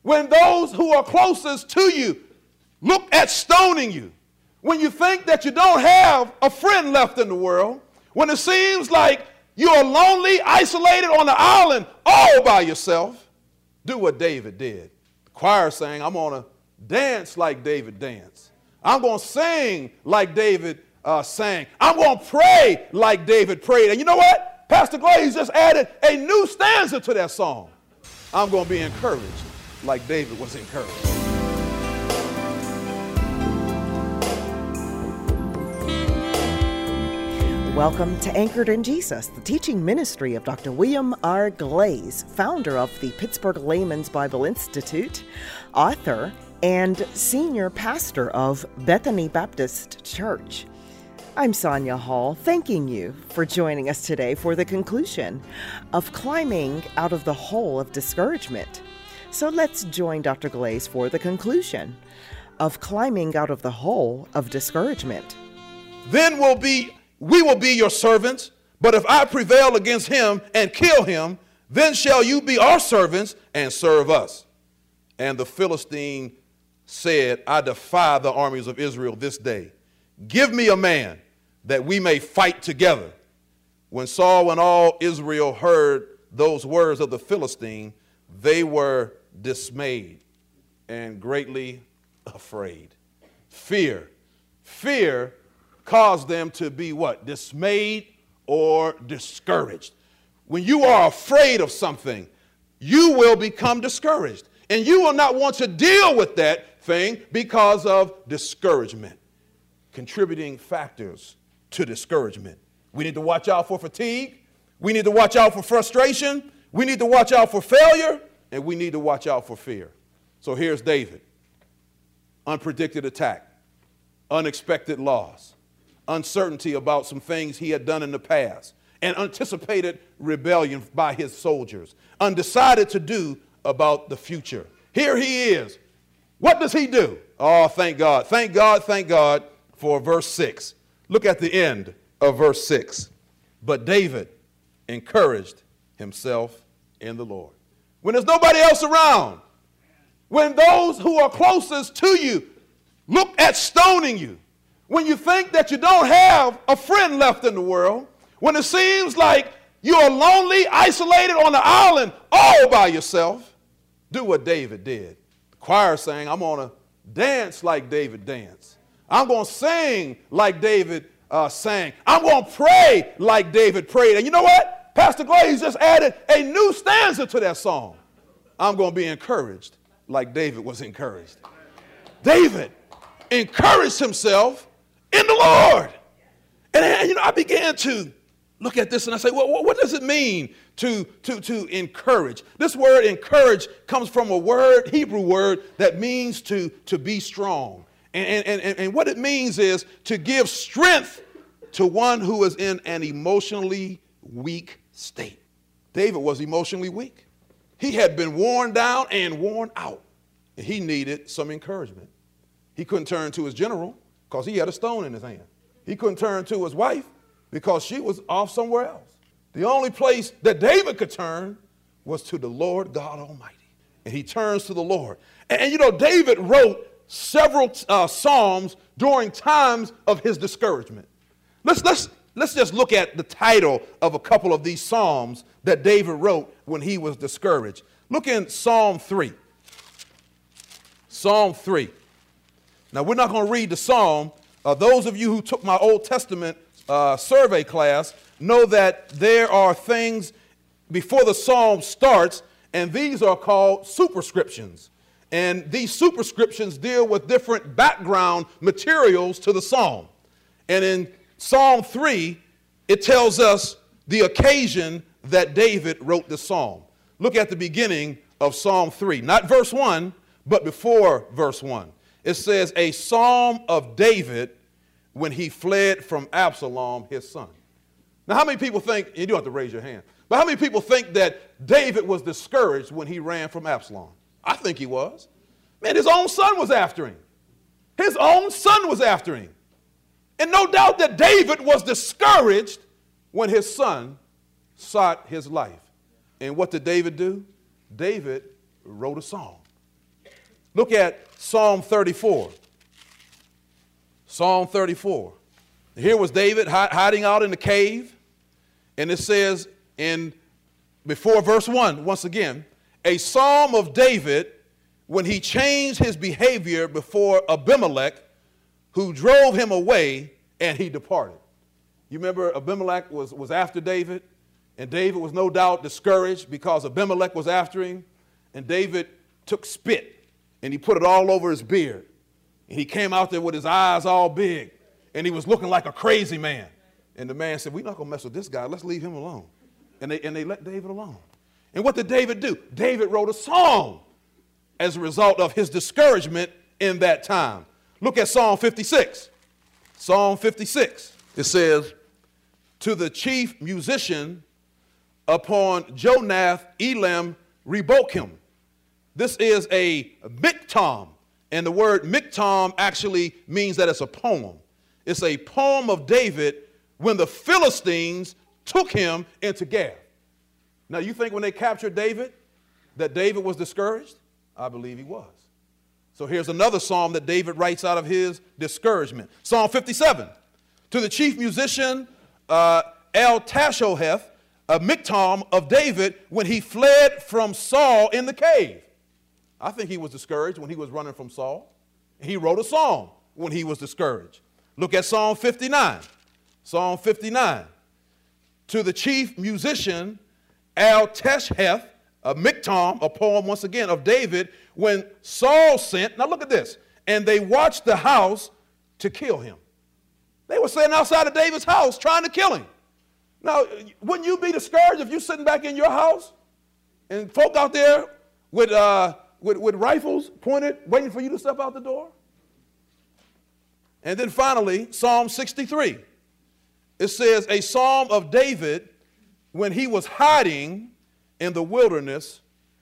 When those who are closest to you look at stoning you, when you think that you don't have a friend left in the world, when it seems like you're lonely, isolated on an island all by yourself, do what David did. The choir sang, I'm going to dance like David danced. I'm going to sing like David sang. I'm going to pray like David prayed. And you know what? Pastor Glaze just added a new stanza to that song. I'm going to be encouraged like David was encouraged. Welcome to Anchored in Jesus, the teaching ministry of Dr. William R. Glaze, founder of the Pittsburgh Layman's Bible Institute, author, and senior pastor of Bethany Baptist Church. I'm Sonia Hall, thanking you for joining us today for the conclusion of Climbing Out of the Hole of Discouragement. So let's join Dr. Glaze for the conclusion of Climbing Out of the Hole of Discouragement. Then we will be your servants, but if I prevail against him and kill him, then shall you be our servants and serve us. And the Philistine said, I defy the armies of Israel this day. Give me a man that we may fight together. When Saul and all Israel heard those words of the Philistine, they were dismayed and greatly afraid. Fear caused them to be what? Dismayed or discouraged. When you are afraid of something, you will become discouraged. And you will not want to deal with that thing because of discouragement. Contributing factors to discouragement. We need to watch out for fatigue. We need to watch out for frustration. We need to watch out for failure. And we need to watch out for fear. So here's David. Unpredicted attack. Unexpected loss. Uncertainty about some things he had done in the past. And anticipated rebellion by his soldiers. Undecided to do about the future. Here he is. What does he do? Oh, thank God. Thank God, thank God for verse 6. Look at the end of verse 6. But David encouraged himself in the Lord. When there's nobody else around, when those who are closest to you look at stoning you, when you think that you don't have a friend left in the world, when it seems like you're lonely, isolated on an island all by yourself, do what David did. The choir sang, I'm going to dance like David danced. I'm going to sing like David sang. I'm going to pray like David prayed. And you know what? Pastor Glaze just added a new stanza to that song. I'm going to be encouraged like David was encouraged. David encouraged himself in the Lord. And I began to look at this and I say, well, what does it mean to encourage? This word encourage comes from a word, Hebrew word, that means to be strong. And what it means is to give strength to one who is in an emotionally weak state. David was emotionally weak. He had been worn down and worn out. And he needed some encouragement. He couldn't turn to his general because he had a stone in his hand. He couldn't turn to his wife because she was off somewhere else. The only place that David could turn was to the Lord God Almighty. And he turns to the Lord. And David wrote several psalms during times of his discouragement. Let's just look at the title of a couple of these psalms that David wrote when he was discouraged. Look in Psalm 3. Psalm 3. Now, we're not going to read the psalm. Those of you who took my Old Testament survey class know that there are things before the psalm starts, and these are called superscriptions. And these superscriptions deal with different background materials to the psalm. And in Psalm 3, it tells us the occasion that David wrote the psalm. Look at the beginning of Psalm 3. Not verse 1, but before verse 1. It says, a psalm of David when he fled from Absalom, his son. Now, how many people think, you don't have to raise your hand, but how many people think that David was discouraged when he ran from Absalom? I think he was. Man, his own son was after him. His own son was after him. And no doubt that David was discouraged when his son sought his life. And what did David do? David wrote a song. Look at Psalm 34. Psalm 34. Here was David hiding out in the cave. And it says before verse 1, once again, a psalm of David when he changed his behavior before Abimelech, who drove him away, and he departed. You remember Abimelech was after David, and David was no doubt discouraged because Abimelech was after him, and David took spit, and he put it all over his beard, and he came out there with his eyes all big, and he was looking like a crazy man. And the man said, we're not going to mess with this guy. Let's leave him alone. And they let David alone. And what did David do? David wrote a song as a result of his discouragement in that time. Look at Psalm 56. Psalm 56. It says, to the chief musician upon Jonath Elam rebuke him. This is a miktam, and the word miktam actually means that it's a poem. It's a poem of David when the Philistines took him into Gath. Now, you think when they captured David that David was discouraged? I believe he was. So here's another psalm that David writes out of his discouragement. Psalm 57. To the chief musician El-Tashoheth, a miktam of David when he fled from Saul in the cave. I think he was discouraged when he was running from Saul. He wrote a psalm when he was discouraged. Look at Psalm 59. Psalm 59. To the chief musician El-Tesheth, a miktam, a poem once again of David, when Saul sent, now look at this, and they watched the house to kill him. They were sitting outside of David's house trying to kill him. Now, wouldn't you be discouraged if you're sitting back in your house and folk out there with rifles pointed, waiting for you to step out the door? And then finally, Psalm 63. It says, a psalm of David when he was hiding in the wilderness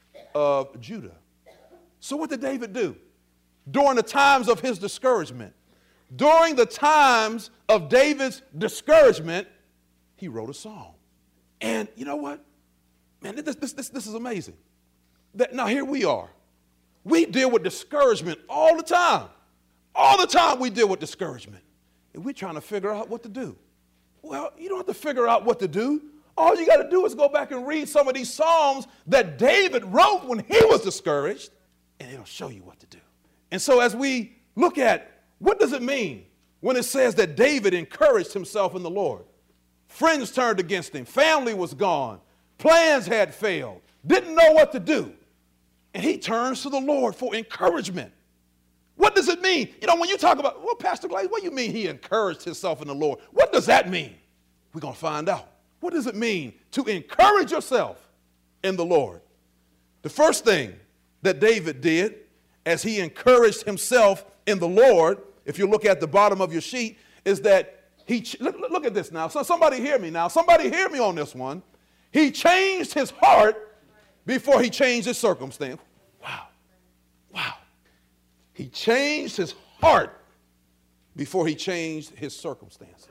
of Judah. So what did David do during the times of his discouragement? During the times of David's discouragement, he wrote a psalm. And you know what? Man, this is amazing. Now here we are. We deal with discouragement all the time. All the time we deal with discouragement. And we're trying to figure out what to do. Well, you don't have to figure out what to do. All you got to do is go back and read some of these psalms that David wrote when he was discouraged, and it'll show you what to do. And so as we look at what does it mean when it says that David encouraged himself in the Lord? Friends turned against him. Family was gone. Plans had failed. Didn't know what to do. And he turns to the Lord for encouragement. What does it mean? You know, when you talk about, well, Pastor Glaze, what do you mean he encouraged himself in the Lord? What does that mean? We're going to find out. What does it mean to encourage yourself in the Lord? The first thing that David did as he encouraged himself in the Lord, if you look at the bottom of your sheet, is that look at this now. So somebody hear me now. Somebody hear me on this one. He changed his heart before he changed his circumstance. Wow. Wow. He changed his heart before he changed his circumstances.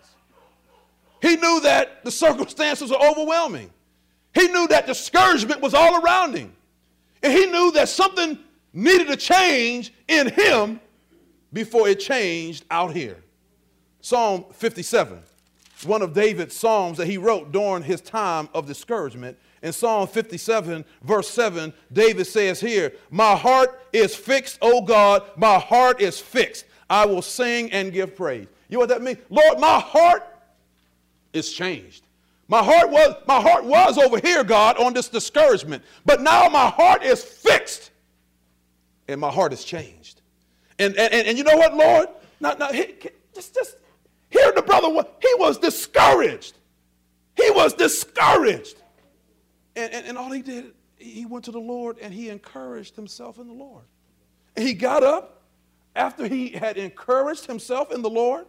He knew that the circumstances were overwhelming. He knew that discouragement was all around him. And he knew that something needed to change in him before it changed out here. Psalm 57, one of David's psalms that he wrote during his time of discouragement. In Psalm 57, verse 7, David says here, my heart is fixed, O God, my heart is fixed. I will sing and give praise. You know what that means? Lord, my heart is changed. My heart was over here, God, on this discouragement. But now my heart is fixed and my heart is changed. And you know what, Lord? Now just hear the brother. He was discouraged. He was discouraged. And all he did, he went to the Lord and he encouraged himself in the Lord. And he got up after he had encouraged himself in the Lord,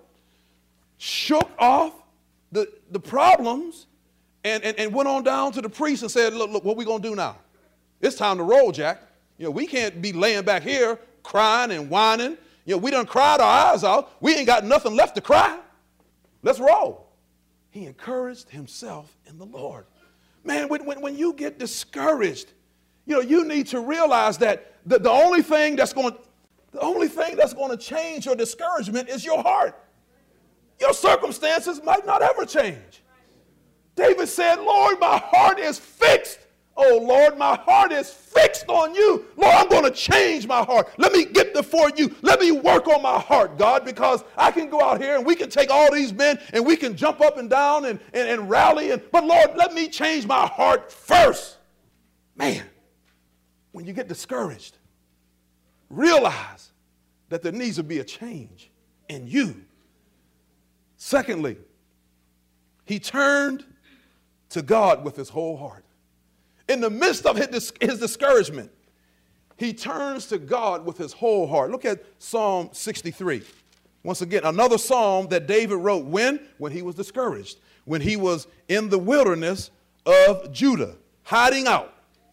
shook off the problems, and went on down to the priest and said, look, what we going to do now? It's time to roll, Jack. You know, we can't be laying back here crying and whining. You know, we done cried our eyes out. We ain't got nothing left to cry. Let's roll. He encouraged himself in the Lord. Man, when you get discouraged, You need to realize that the only thing that's going to change your discouragement is your heart. Your circumstances might not ever change. David said, Lord, my heart is fixed. Oh, Lord, my heart is fixed on you. Lord, I'm going to change my heart. Let me get before you. Let me work on my heart, God, because I can go out here and we can take all these men and we can jump up and down and rally. But, Lord, let me change my heart first. Man, when you get discouraged, realize that there needs to be a change in you. Secondly, he turned to God with his whole heart. In the midst of his discouragement, he turns to God with his whole heart. Look at Psalm 63. Once again, another psalm that David wrote when he was discouraged, when he was in the wilderness of Judah, hiding out.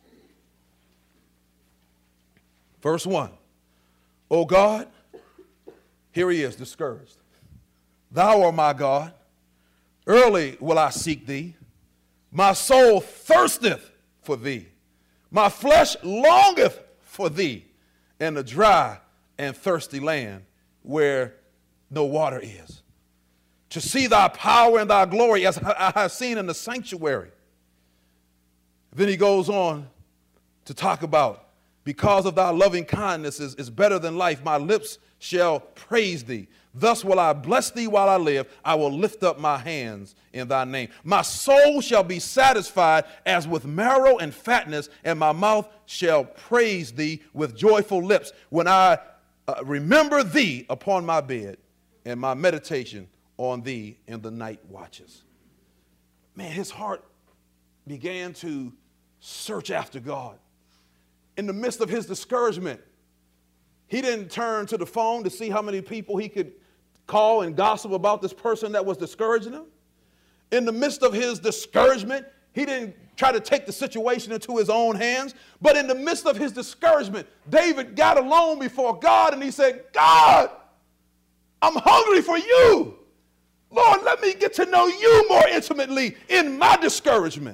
Verse 1. O God, here he is, discouraged. Thou art my God. Early will I seek thee. My soul thirsteth for thee. My flesh longeth for thee in the dry and thirsty land where no water is, to see thy power and thy glory as I have seen in the sanctuary. Then he goes on to talk about, because of thy loving kindness is better than life, my lips shall praise thee. Thus will I bless thee while I live. I will lift up my hands in thy name. My soul shall be satisfied as with marrow and fatness, and my mouth shall praise thee with joyful lips when I remember thee upon my bed and my meditation on thee in the night watches. Man, his heart began to search after God. In the midst of his discouragement, he didn't turn to the phone to see how many people he could call and gossip about this person that was discouraging him. In the midst of his discouragement, he didn't try to take the situation into his own hands. But in the midst of his discouragement, David got alone before God and he said, God, I'm hungry for you. Lord, let me get to know you more intimately in my discouragement.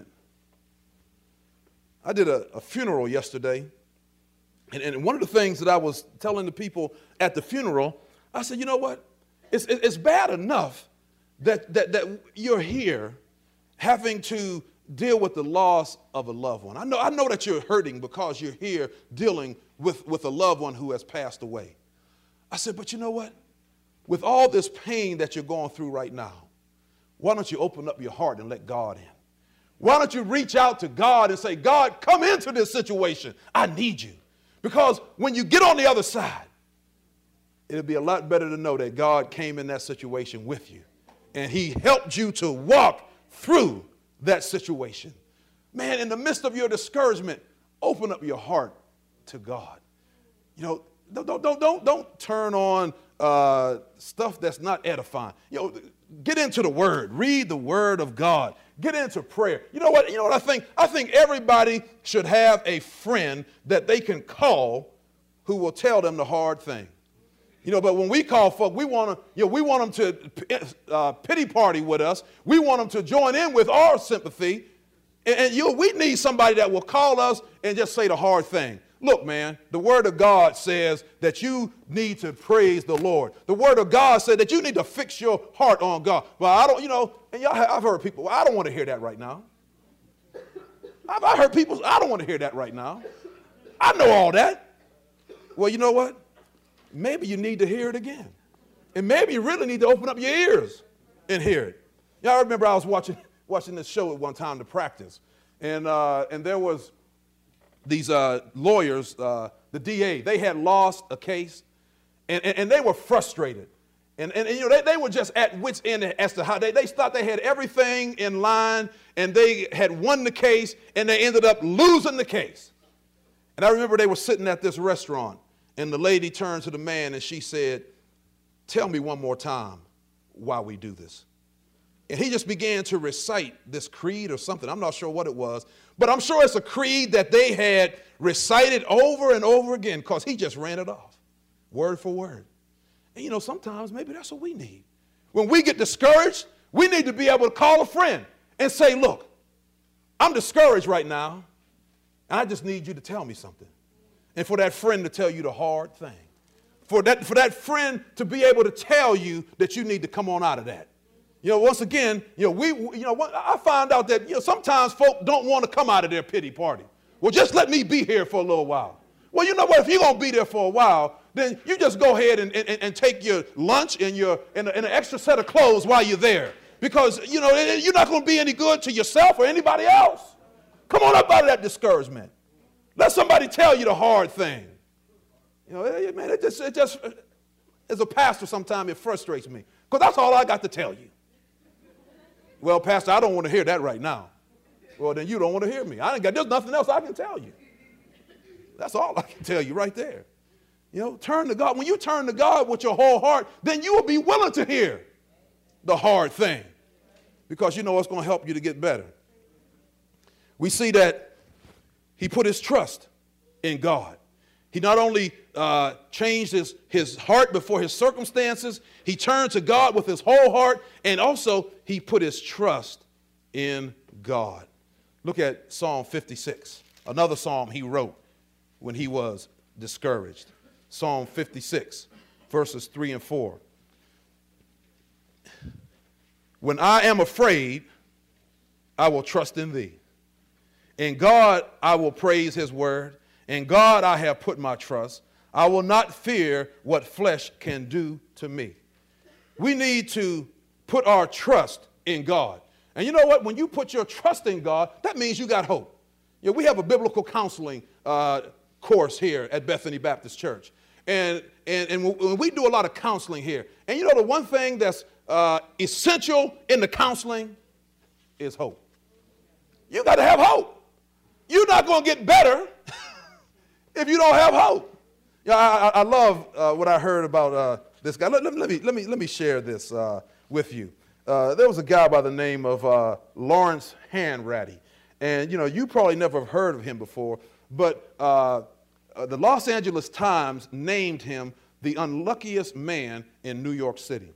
I did a funeral yesterday. And one of the things that I was telling the people at the funeral, I said, you know what? It's bad enough that you're here having to deal with the loss of a loved one. I know that you're hurting because you're here dealing with a loved one who has passed away. I said, but you know what? With all this pain that you're going through right now, why don't you open up your heart and let God in? Why don't you reach out to God and say, God, come into this situation. I need you. Because when you get on the other side, it'll be a lot better to know that God came in that situation with you and he helped you to walk through that situation. Man, in the midst of your discouragement, open up your heart to God. You know, don't turn on stuff that's not edifying. You know, get into the Word. Read the Word of God. Get into prayer. You know what I think? I think everybody should have a friend that they can call who will tell them the hard thing. You know, but when we call folk, we want them to pity party with us. We want them to join in with our sympathy. And we need somebody that will call us and just say the hard thing. Look, man, the Word of God says that you need to praise the Lord. The Word of God said that you need to fix your heart on God. Well, I don't, and I've heard people, well, I don't want to hear that right now. I've heard people, I don't want to hear that right now. I know all that. Well, you know what? Maybe you need to hear it again. And maybe you really need to open up your ears and hear it. Y'all remember I was watching this show at one time, The Practice. And there was these lawyers, the DA, they had lost a case, and they were frustrated. And they were just at wit's end as to how they thought they had everything in line, and they had won the case, and they ended up losing the case. And I remember they were sitting at this restaurant, and the lady turned to the man, and she said, tell me one more time why we do this. And he just began to recite this creed or something. I'm not sure what it was, but I'm sure it's a creed that they had recited over and over again because he just ran it off, word for word. And sometimes maybe that's what we need. When we get discouraged, we need to be able to call a friend and say, look, I'm discouraged right now. And I just need you to tell me something. And for that friend to tell you the hard thing. For that friend to be able to tell you that you need to come on out of that. Once again, I find out that, sometimes folk don't want to come out of their pity party. Well, just let me be here for a little while. Well, you know what? If you're going to be there for a while, then you just go ahead and take your lunch and an extra set of clothes while you're there. Because, you're not going to be any good to yourself or anybody else. Come on up out of that discouragement. Let somebody tell you the hard thing. Man, it just, as a pastor, sometimes it frustrates me. Because that's all I got to tell you. Well, Pastor, I don't want to hear that right now. Well, then you don't want to hear me. There's nothing else I can tell you. That's all I can tell you right there. Turn to God. When you turn to God with your whole heart, then you will be willing to hear the hard thing. Because it's going to help you to get better. We see that he put his trust in God. He not only changed his heart before his circumstances, he turned to God with his whole heart, and also he put his trust in God. Look at Psalm 56, another psalm he wrote when he was discouraged. Psalm 56, verses 3 and 4. When I am afraid, I will trust in thee. In God I will praise his word. In God I have put my trust. I will not fear what flesh can do to me. We need to put our trust in God. And you know what? When you put your trust in God, that means you got hope. We have a biblical counseling course here at Bethany Baptist Church. And when we do a lot of counseling here, and the one thing that's essential in the counseling is hope. You got to have hope. You're not going to get better if you don't have hope. I love what I heard about this guy. Let me share this with you. There was a guy by the name of Lawrence Hanratty. And, you probably never have heard of him before, but the Los Angeles Times named him the unluckiest man in New York City.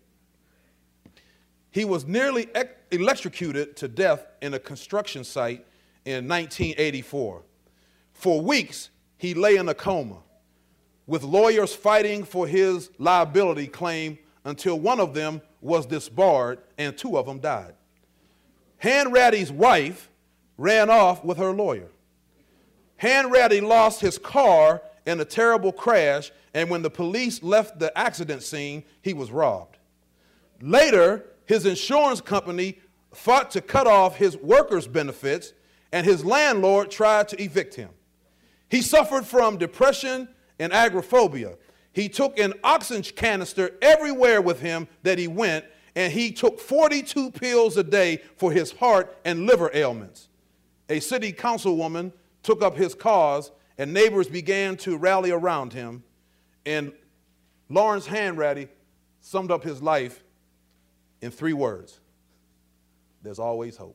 He was nearly electrocuted to death in a construction site in 1984. For weeks, he lay in a coma, with lawyers fighting for his liability claim until one of them was disbarred and two of them died. Hanratty's wife ran off with her lawyer. Hanratty lost his car in a terrible crash, and when the police left the accident scene, he was robbed. Later, his insurance company fought to cut off his workers' benefits, and his landlord tried to evict him. He suffered from depression and agoraphobia. He took an oxygen canister everywhere with him that he went, and he took 42 pills a day for his heart and liver ailments. A city councilwoman took up his cause, and neighbors began to rally around him. And Lawrence Hanratty summed up his life in 3 words: there's always hope.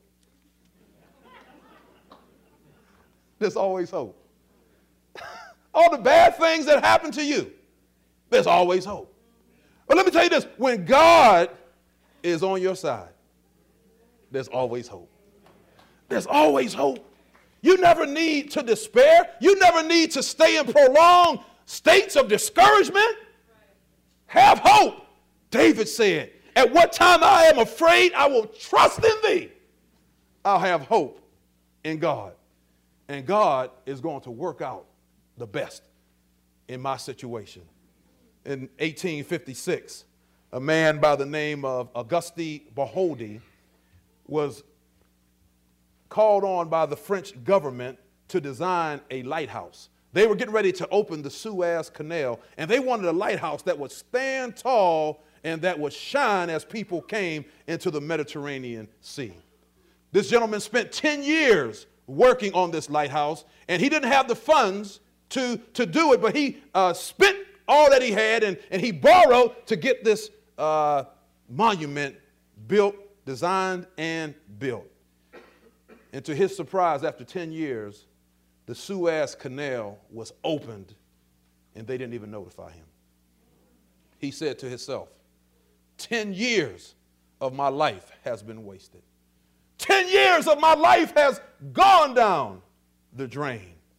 There's always hope. All the bad things that happen to you, there's always hope. But let me tell you this, when God is on your side, there's always hope. There's always hope. You never need to despair. You never need to stay in prolonged states of discouragement. Have hope. David said, at what time I am afraid, I will trust in thee. I'll have hope in God. And God is going to work out the best in my situation. In 1856, a man by the name of Auguste Bartholdi was called on by the French government to design a lighthouse. They were getting ready to open the Suez Canal, and they wanted a lighthouse that would stand tall and that would shine as people came into the Mediterranean Sea. This gentleman spent 10 years working on this lighthouse, and he didn't have the funds to do it, but he spent all that he had, and he borrowed to get this monument built, designed, and built. And to his surprise, after 10 years, the Suez Canal was opened, and they didn't even notify him. He said to himself, 10 years of my life has been wasted. 10 years of my life has gone down the drain.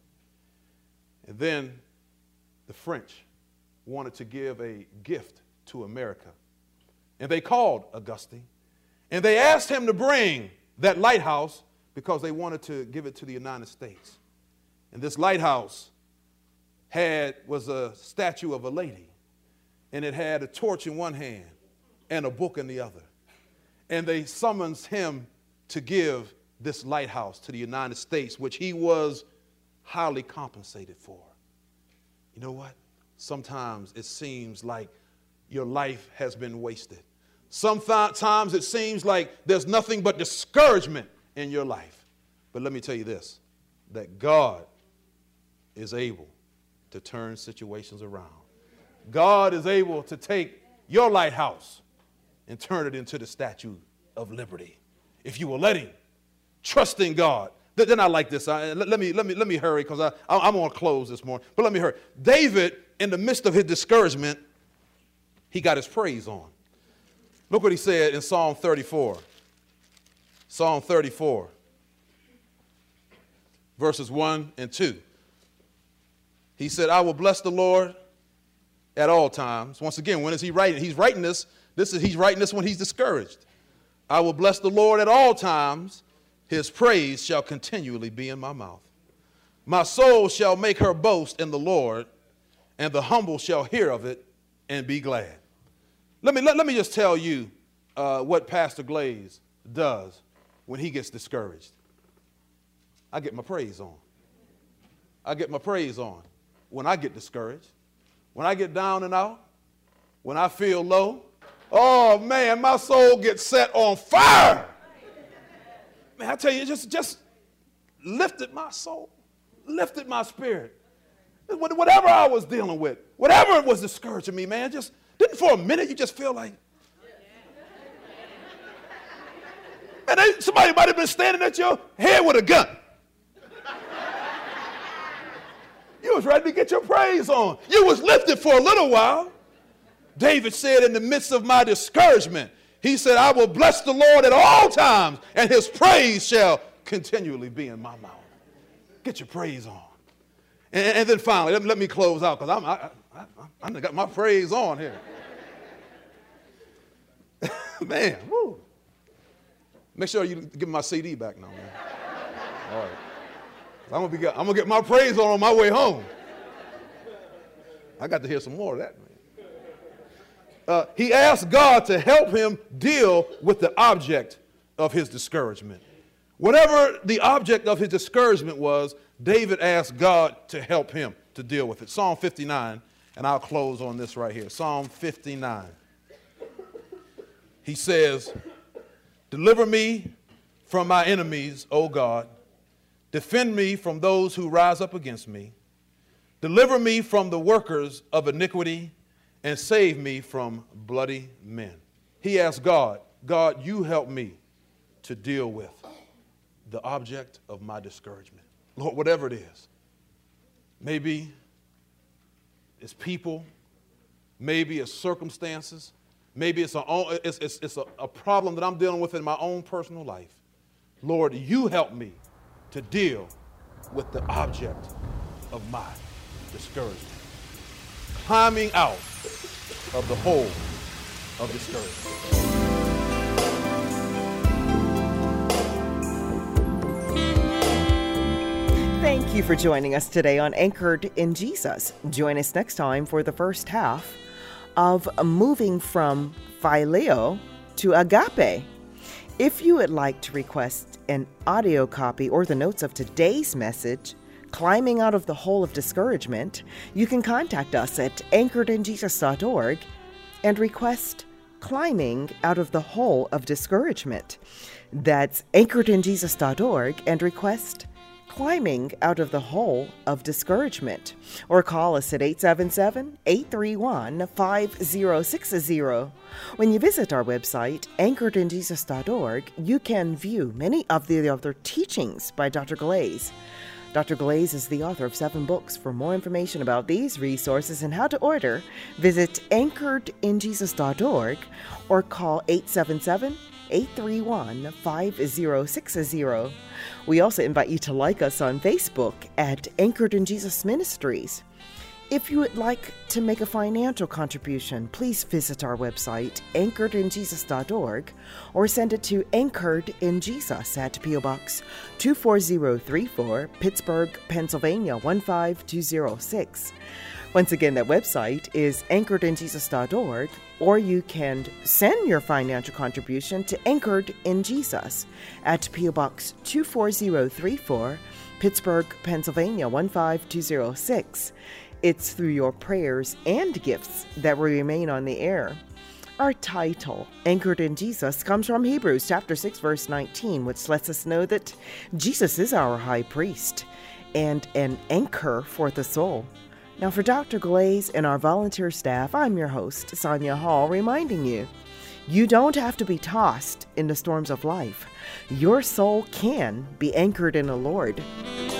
And then the French wanted to give a gift to America. And they called Augustine. And they asked him to bring that lighthouse because they wanted to give it to the United States. And this lighthouse was a statue of a lady. And it had a torch in one hand and a book in the other. And they summoned him to give this lighthouse to the United States, which he was highly compensated for. You know what? Sometimes it seems like your life has been wasted. Sometimes it seems like there's nothing but discouragement in your life. But let me tell you this, that God is able to turn situations around. God is able to take your lighthouse and turn it into the Statue of Liberty. If you will let him, trust in God. Then I like this. Let me hurry because I'm going to close this morning. But let me hurry. David, in the midst of his discouragement, he got his praise on. Look what he said in Psalm 34. Psalm 34, verses 1 and 2. He said, I will bless the Lord at all times. Once again, when is he writing? He's writing this when he's discouraged. I will bless the Lord at all times. His praise shall continually be in my mouth. My soul shall make her boast in the Lord, and the humble shall hear of it and be glad. Let me just tell you what Pastor Glaze does when he gets discouraged. I get my praise on. I get my praise on when I get discouraged, when I get down and out, when I feel low. Oh, man, my soul gets set on fire. Man, I tell you, it just lifted my soul, lifted my spirit. Whatever I was dealing with, whatever was discouraging me, man, just didn't for a minute you just feel like, man, somebody might have been standing at your head with a gun. You was ready to get your praise on. You was lifted for a little while. David said in the midst of my discouragement, he said, I will bless the Lord at all times, and his praise shall continually be in my mouth. Get your praise on. And then finally, let me close out because I got my praise on here. Man, woo. Make sure you give me my CD back now, man. All right. I'm gonna get my praise on my way home. I got to hear some more of that, man. He asked God to help him deal with the object of his discouragement. Whatever the object of his discouragement was, David asked God to help him to deal with it. Psalm 59, and I'll close on this right here. Psalm 59. He says, deliver me from my enemies, O God. Defend me from those who rise up against me. Deliver me from the workers of iniquity and save me from bloody men. He asked God, God, you help me to deal with the object of my discouragement. Lord, whatever it is, maybe it's people, maybe it's circumstances, maybe it's a problem that I'm dealing with in my own personal life. Lord, you help me to deal with the object of my discouragement. Climbing out of the hole of discouragement. Thank you for joining us today on Anchored in Jesus. Join us next time for the first half of moving from phileo to agape. If you would like to request an audio copy or the notes of today's message, Climbing Out of the Hole of Discouragement, you can contact us at anchoredinjesus.org and request Climbing Out of the Hole of Discouragement. That's anchoredinjesus.org and request Climbing Out of the Hole of Discouragement. Or call us at 877-831-5060. When you visit our website, anchoredinjesus.org, you can view many of the other teachings by Dr. Glaze. Dr. Glaze is the author of 7 books. For more information about these resources and how to order, visit anchoredinjesus.org or call 877 831-5060. We also invite you to like us on Facebook at Anchored in Jesus Ministries. If you would like to make a financial contribution, please visit our website, anchoredinjesus.org, or send it to Anchored in Jesus at P.O. Box 24034, Pittsburgh, Pennsylvania 15206. Once again, that website is anchoredinjesus.org, or you can send your financial contribution to Anchored in Jesus at P.O. Box 24034, Pittsburgh, Pennsylvania 15206. It's through your prayers and gifts that we remain on the air. Our title, Anchored in Jesus, comes from Hebrews chapter 6, verse 19, which lets us know that Jesus is our high priest and an anchor for the soul. Now, for Dr. Glaze and our volunteer staff, I'm your host, Sonia Hall, reminding you, you don't have to be tossed in the storms of life. Your soul can be anchored in the Lord.